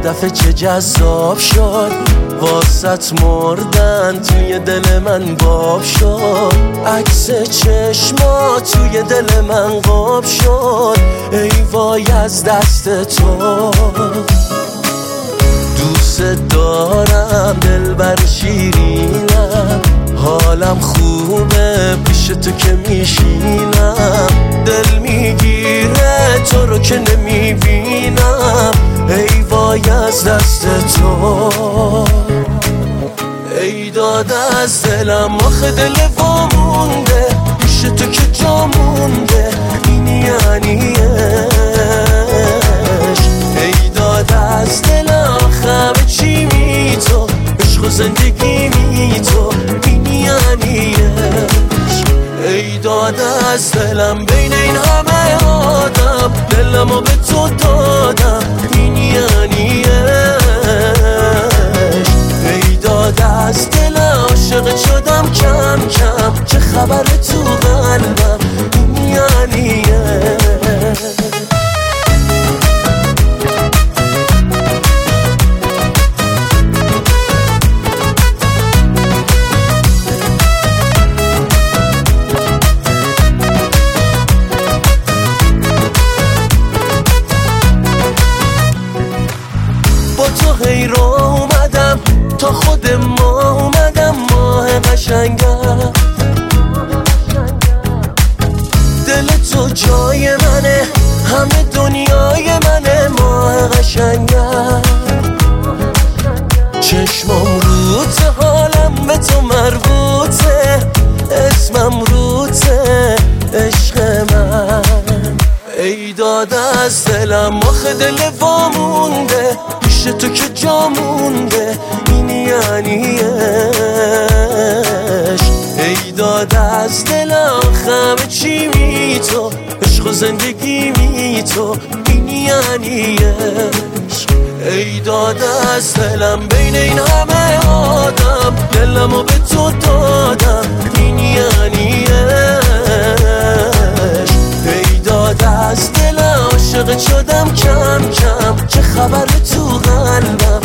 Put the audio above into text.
دفعه چه جذاب شد، واسط مردن توی دل من باب شد. عکس چشما توی دل من قاب شد، ای وای از دست تو. دوست دارم دلبر شیرینم، حالم خوبه پیش تو که میشینم. دل میگیره تو رو که نمیبینم، ای وای از دست تو. ای داد از دلم آخه دل وامونده، پیش تو که جا مونده، این یعنی عشق. ای داد از دلم آخه چی می تو، عشق و زندگی می تو، این یعنی عشق. ای داد از دلم بین این همه آدم، دلمو به تو دادم، این یعنی عشق. ای داد از دلم عاشق شدم کم کم، چه خبر تو قلبم، این یعنی عشق. تو هی رو اومدم تا خود ما اومدم، ماه قشنگم. دل تو جای منه، همه دنیای منه، ماه قشنگم. چشمم روته، حالم به تو مربوطه، اسمم روته، عشق من. ای داد از دلم آخه دل وامونده، پیش تو که جا مونده، این یعنی عشق. ای داد از دلم آخه چی می تو، عشق و زندگی می تو، این یعنی عشق. ای داد از دلم بین این همه آدم، دلمو به تو دادم، این یعنی عشق. ای داد از دلم عاشق شدم کم کم، چه خبر تو قلبم،